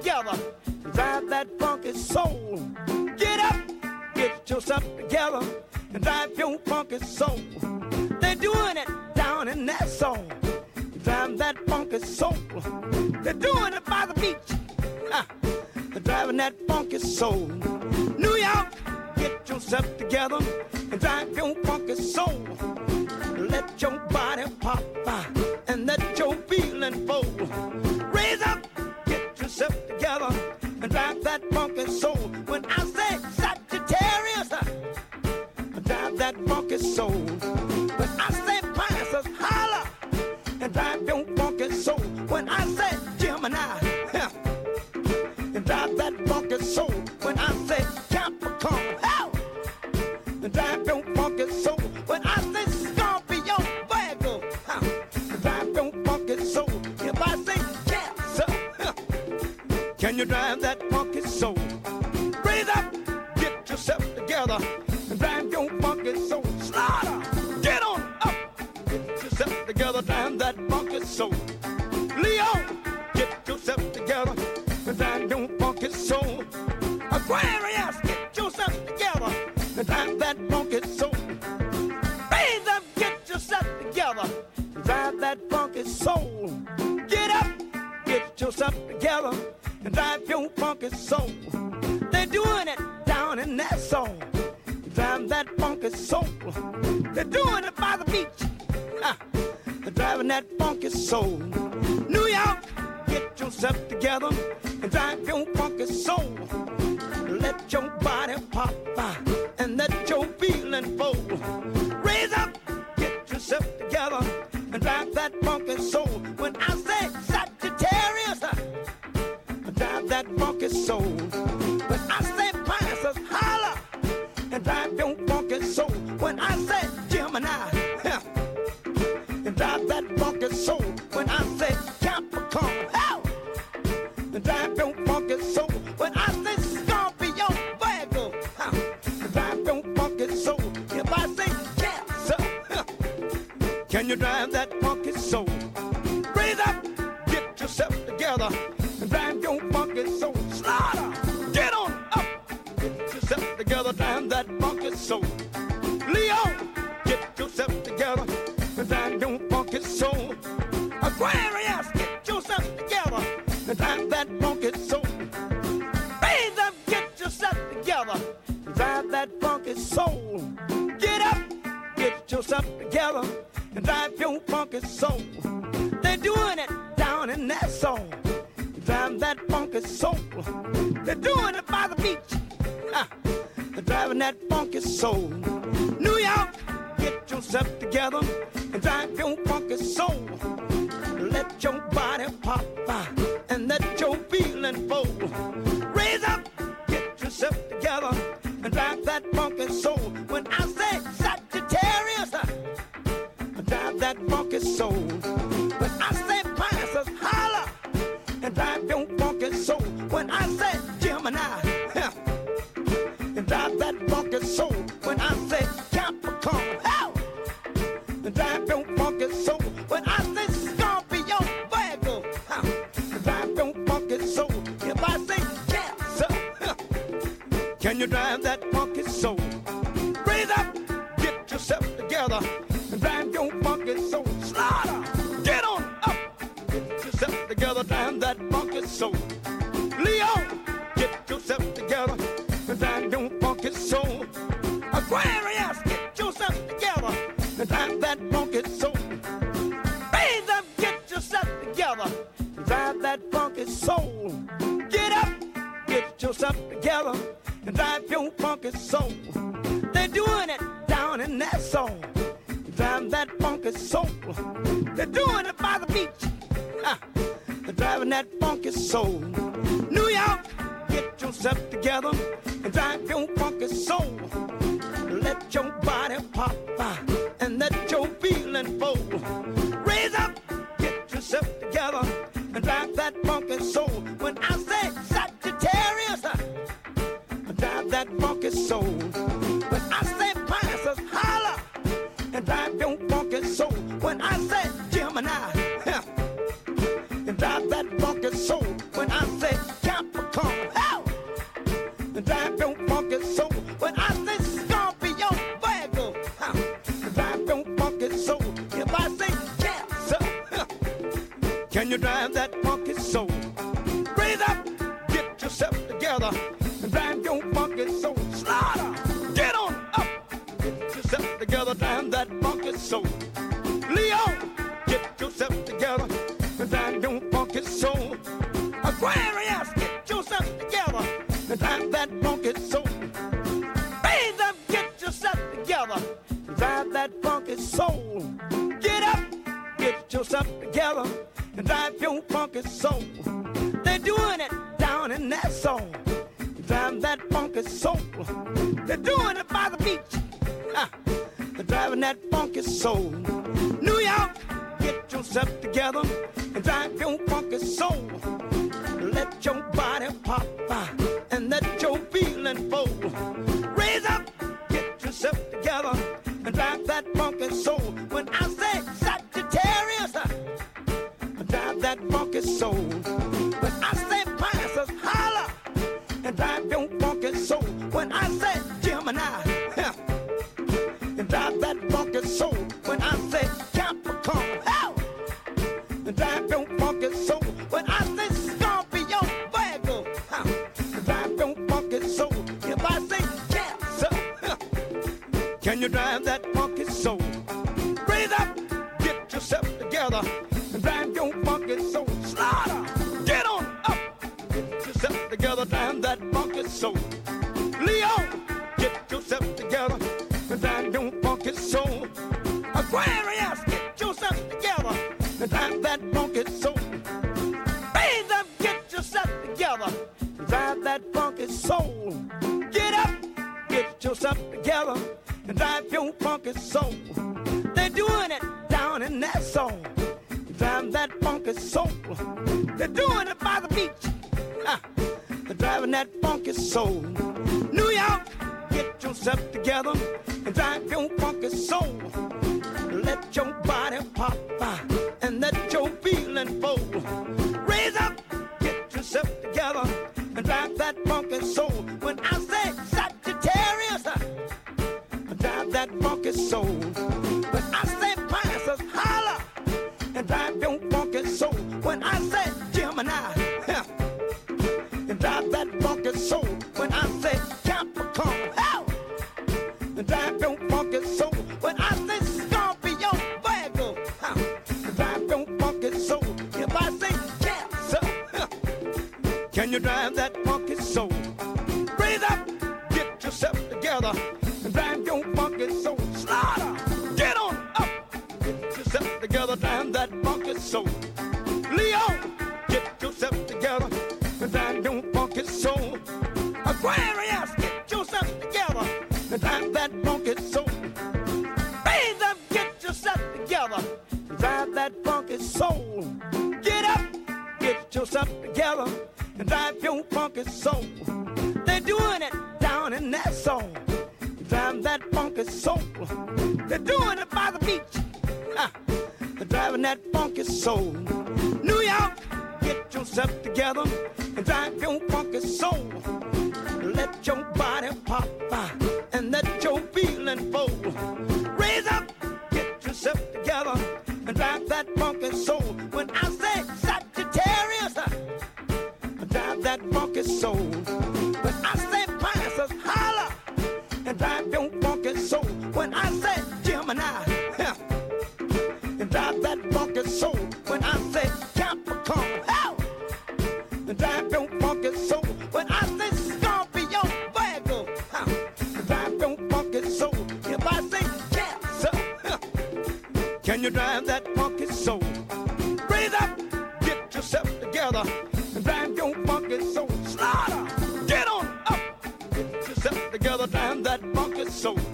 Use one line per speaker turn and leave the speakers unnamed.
together. Drive that funky soul. Get up, get yourself together, and drive your funky soul. They're doing it down in that soul. Drive that funky soul. They're doing it by the beach. They're driving that funky soul. New York, get yourself together and drive your funky soul. Let your body pop and let your feeling flow. Raise up, get yourself together and drive that funky soul. When I say Sagittarius, drive that funky soul. When I say Pisces, holla and drive your funky soul. When I say Gemini, and drive that funky soul. When I say Capricorn, and drive your funky soul. When I say Scorpio, Virgo, and drive your funky soul. If I say Cancer, can you drive that funky soul? Raise up, get yourself together, and drive your funky soul. Slaughter, get on up, get yourself together, drive that funky soul. Leo, get yourself together, and drive your funky soul. Aquarius, get yourself together, and drive that funky soul. Raise up, get yourself together, and drive that funky soul. Get up, get yourself together, and drive your funky soul. They're doing it down in that soul. Drive that funky soul. They're doing it by the beach. They're driving that funky soul. New York, get yourself together and drive your funky soul. Let your body pop and let your feeling flow. Raise up, get yourself together and drive that funky soul. When I say Sagittarius, drive that funky soul. When I say Pisces, holla and drive your funky soul. When I say Gemini, and drive that funky soul. When I say Capricorn, and drive your funky soul. When I say Scorpio, Virgo, and drive your funky soul. If I say Cancer, can you drive that funky soul? Raise up, get yourself together, and drive your funky soul. Slaughter, get on up, get yourself together, drive that funky soul. Leo, get yourself together, and drive your funky soul. Aquarius, get yourself together, and drive that funky soul. Raise up, get yourself together, and drive that funky soul. Get up, get yourself together, and drive your funky soul. They're doing it down in that soul. Drive that funky soul. They're doing it by the beach. They're driving that funky soul. New York, get yourself together and drive your funky soul. Let your body pop and let your feeling flow. Raise up, get yourself together and drive that funky soul. When I say Sagittarius, drive that funky soul. When I say Pisces, holla and drive your funky soul. When I say Gemini, and drive that funky soul. When I say Capricorn, and drive your funky soul. When I say Scorpio, Virgo, and drive your funky soul. If I say Cancer, can you drive that funky soul? Raise up, get yourself together, and drive your funky soul. Slaughter, get on up, get yourself together, drive that funky soul. Leo, get yourself together, and drive your funky soul. Aquarius, get yourself together, and drive that funky soul. Raise up, get yourself together, and drive that funky soul. Get up, get yourself together, and drive your funky soul. They're doing it down in that soul. Drive that funky soul. They're doing it by the beach. They're driving that funky soul. New York, get yourself together and drive your funky soul. Let your body pop and let your feeling flow. Raise up, get yourself together and drive that funky soul. When I say Sagittarius, drive that funky soul. When I say Pisces, holla and drive your funky soul. When I say Gemini, and drive that funky soul. When I say Cap funky soul. Raise up, get yourself together, and drive your funky soul. Slaughter, get on up, get yourself together, drive that funky soul. Leon, get yourself together, and drive your funky soul. Aquarius, get yourself together, and drive that funky soul. Raise up, get yourself together, and drive that funky soul. Get up, get yourself together, and drive your funky soul. They're doing it down in that soul. Drive that funky soul. They're doing it by the beach. They're driving that funky soul. New York, get yourself together and drive your funky soul. Let your body pop and let your feeling flow. Raise up, get yourself together and drive that funky soul. When I say Sagittarius, drive that funky soul. When I say Pisces, holla and drive your funky soul. When I say Gemini, and drive that funky soul. When I say Capricorn, and drive your funky soul. When I say Scorpio, Virgo, and drive your funky soul. If I say Cancer, can you drive that funky soul? Raise up, get yourself together, and drive your funky soul. Slaughter, get on up, get yourself together, drive that funky soul. Leo, get yourself together, and drive your funky soul. Aquarius, get yourself together, and drive that funky soul. Raise up, get yourself together, and drive that funky soul. Get up, get yourself together, and drive your funky soul. They're doing it down in that soul. Drive that funky soul. They're doing it by the beach. They're driving that funky soul. New York, get yourself together and drive your funky soul. Let your body pop and let your feeling flow. Raise up, get yourself together and drive that funky soul. When I say Sagittarius, drive that funky soul. When I say Pisces, holla and drive your funky soul. When I say Gemini, and drive that funky soul. When I say Capricorn, and drive your funky soul. When I say Scorpio, Virgo, and drive your funky soul. If I say Cancer, can you drive that funky soul? Raise up, get yourself together, and drive your funky soul. Slaughter, get on up, get yourself together, drive that funky soul. Leo, get yourself together, and drive your funky soul. Aquarius, get yourself together, and drive that funky soul. Raise up, get yourself together, and drive that funky soul. Get up, get yourself together, and drive your funky soul. They're doing it down in that soul. Drive that funky soul. They're doing it by the beach. They're driving that funky soul. New York, get yourself together and drive your funky soul. Let your body pop and let your feeling flow. Raise up, get yourself together and drive that funky soul. When I say Sagittarius, drive that funky soul. When I say Pisces, holla and drive your funky soul. When I say Gemini, and drive that funky soul. When I say Capricorn, and drive your funky soul. When I say Scorpio, Virgo, and drive your funky soul. If I say Cancer, can you drive that funky soul? Raise up, get yourself together, and drive your funky soul. Slaughter, get on up, get yourself together, drive that funky soul.